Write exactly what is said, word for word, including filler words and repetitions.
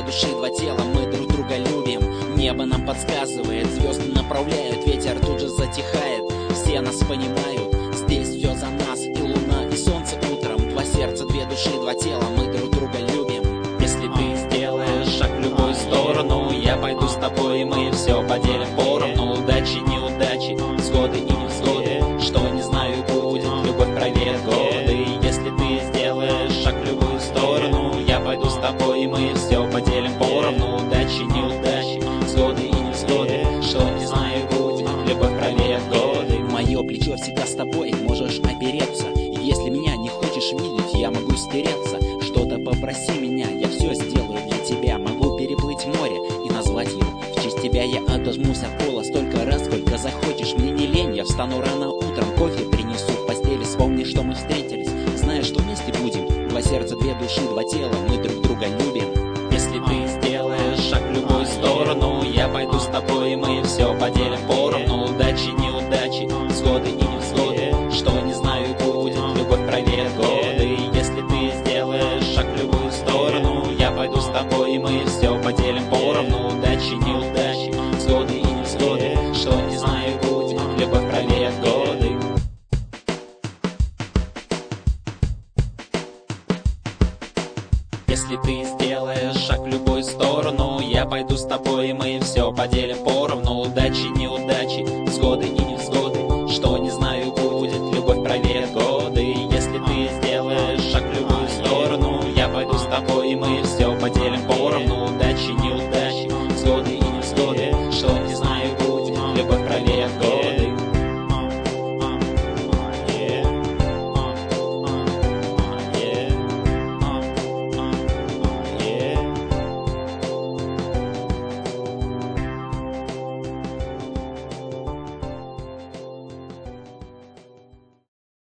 души, два тела, мы друг друга любим. Небо нам подсказывает, звезды направляют, ветер тут же затихает. Все нас понимают, здесь все за нас, и луна, и солнце утром. Два сердца, две души, два тела, мы друг друга любим. Если ты сделаешь шаг в любую сторону, я пойду с тобой, и мы все поделим поровну. Удачи, неудачи, сгоды и невзгоды, что не знаю, будет любовь проверит годы. Если ты сделаешь шаг в любую сторону, я пойду с тобой, и мы все поделим поровну. Удачи, неудачи, сгоды и невзгоды, что не знаю, будет любовь проверит годы. Мое плечо всегда с тобой, можешь опереться. И если меня не хочешь видеть, я могу стереться. Что-то попроси меня, я все сделаю для тебя. Могу переплыть море и назвать его в честь тебя. Я отожмусь от пола столько раз, сколько захочешь. Мне не лень, я встану рано утром, кофе принесу в постели. Вспомни, что мы встретились, знаешь, что вместе будем. Два сердца, две души, два тела, мы друг друга любим. Если ты сделаешь шаг в любую сторону, я пойду с тобой, и мы все поделим поровну. Удачи, неудачи, сгоды и невзгоды, что не знаю, будет любовь проверит годы. Если ты сделаешь шаг в любую сторону, я пойду с тобой, и мы все поделим поровну. Удачи, неудачи, сгоды и невзгоды, что не знаю, будет любовь проверит годы. Если ты сделаешь шаг в любую сторону, я пойду с тобой, и мы все поделим поровну. Удачи,